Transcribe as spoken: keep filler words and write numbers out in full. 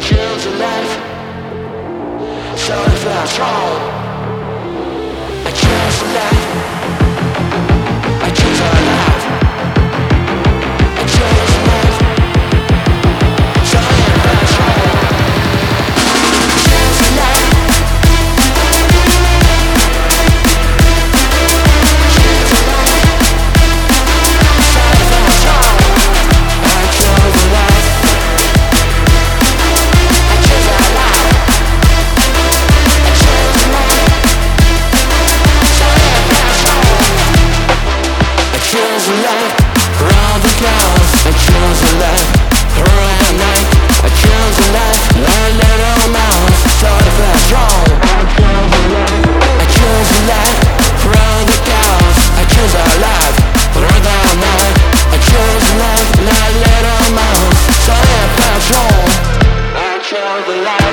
choose life, so I feel strong. I choose life, I choose our life. I choose life, so I feel strong. Choose life, choose life, so I feel strong. I choose life, I choose our life. I choose life, so I feel strong. I choose life, round the clouds. I choose life, around the night. I choose life, like little mouse, so I feel strong. I choose life, round the clouds. I choose our life, around the night. I choose life, like little mouse, so I feel strong. I choose life.